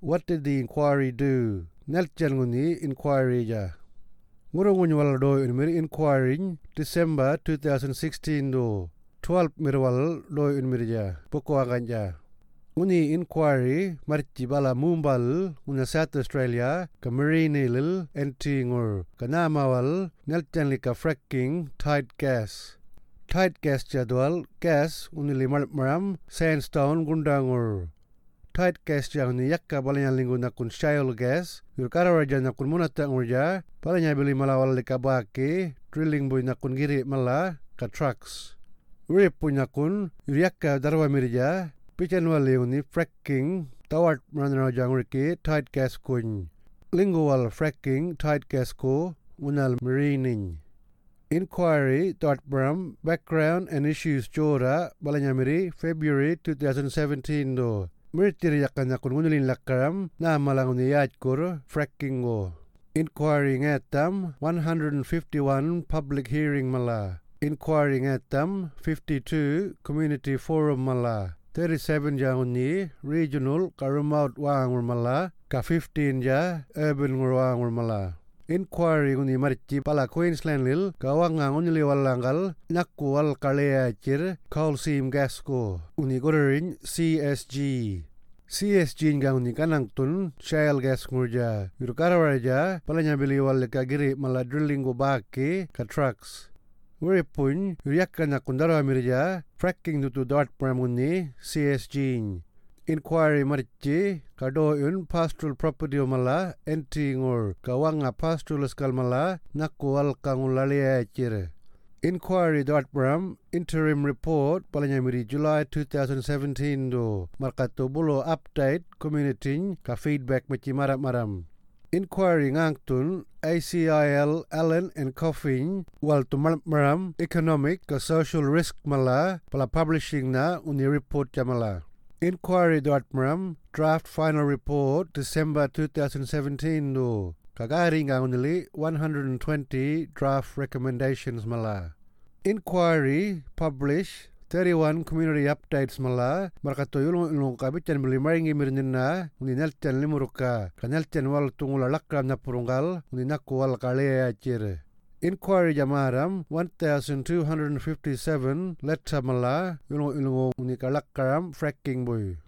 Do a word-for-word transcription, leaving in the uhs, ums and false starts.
What did the inquiry do? Neljan nguni inquiry ja. Ngurungun wal do unmiri inquiry December twenty sixteen do. twelve mirwal do unmiri ja. Poko akan ja. Uni inquiry marci bala mumbal una South Australia ka marine lil entingur kanamawal neljan lika fracking tight gas. Tight gas jadwal gas uni lima maram sandstone gundangur. Tight gas jang ni yakka balanya linggu nakun shale gas yurkara raja nakun munata ngurja balanya beli malawal lika baki drilling boy nakun giri mala ka trucks. Urip punya kun yakka darwa mirja Pican wali uni fracking tawat manana janguriki tight gas kun. Lingual fracking tight gas ko unal marining. Inquiry dot bram background and issues jora balanyamiri February twenty seventeen do. Miritiri yakanya kun unulin lakaram na malang uniyat kur fracking go. Inquiry ngatam one hundred fifty-one public hearing mala. Inquiry ngatam fifty-two community forum mala. thirty-seven ja uni regional karumaut wangur mala ka fifteen ja urban wangur mala. Inquiry uni marci pala Queensland lil kawanga uni liwalanggal nakual kalea cir coal seam gas ko uni gorerin C S G. C S G nga uni kanang tun shale gas ngurja yurkarawarja palanya biliwal ka giri mala drilling go baki ka trucks. Wuripun yuriakan na kundara mirja fracking nutu dot pramuni C S G. Inquiry marci kado yun pastoral property mala entingor kawanga pastoral skal mala nakual kangulalia cire. Inquiry dot pram interim report palanya miri July twenty seventeen do markato bulo update community ka feedback maci maram-maram. Inquiry ngangtun A C I L Allen and Coffin wal tumaram economic ka social risk mala pala publishing na uni report jamala. Inquiry dot mram draft final report December twenty seventeen do kagari nga unili one hundred twenty draft recommendations mala. Inquiry publish thirty-one community updates mala markato yulong ilong kabitan beli maringi mirnina uni nelten limuruka kanelten wal tungula lakram na purunggal uni naku wal kalea cire. Inquiry jamaram one thousand two hundred fifty-seven letter mala yulong ilong uni kalakram fracking boy.